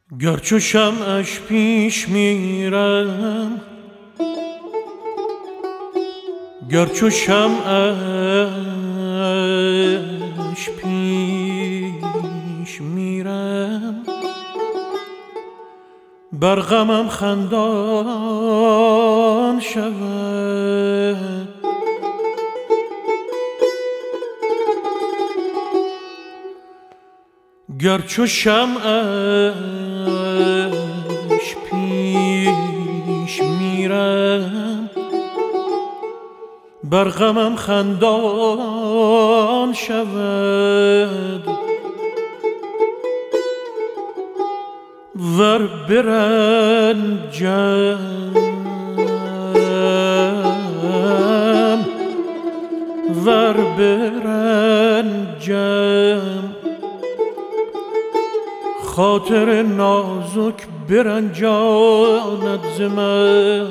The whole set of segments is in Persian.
گر چو شمعش پیش میرم، گر چو شمعش پیش میرم، بر غمم خندان شود. گر چو شمعش پیش میرم، بر غمم خندان شود. ور برنجم، ور برنجم، خاطر نازک برنجاند ز من.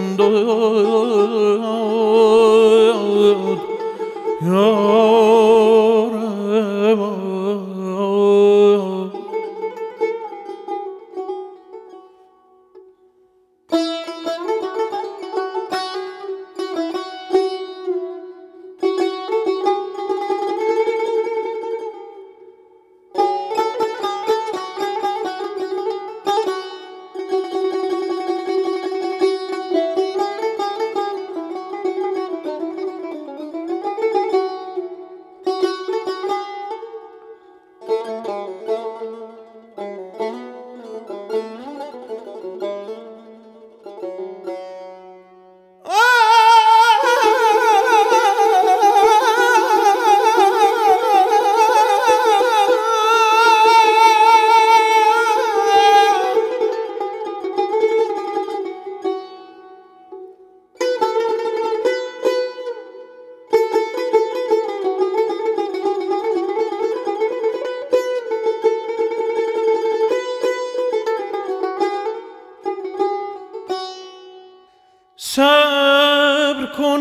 صبر کن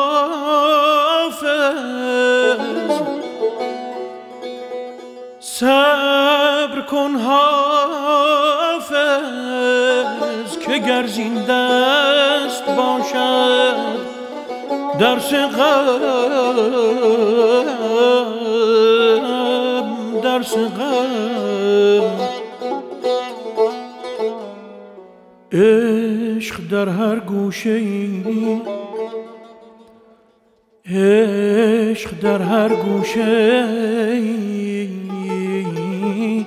حافظ، صبر کن حافظ، که گر زین دست باشد درس غم، درس غم. عشق در هر گوشه‌ای، عشق در هر گوشه‌ای،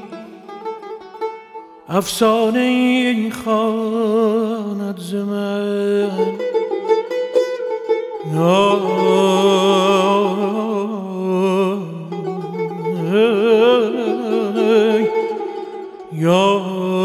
افسانه‌ای خواند ز من. یا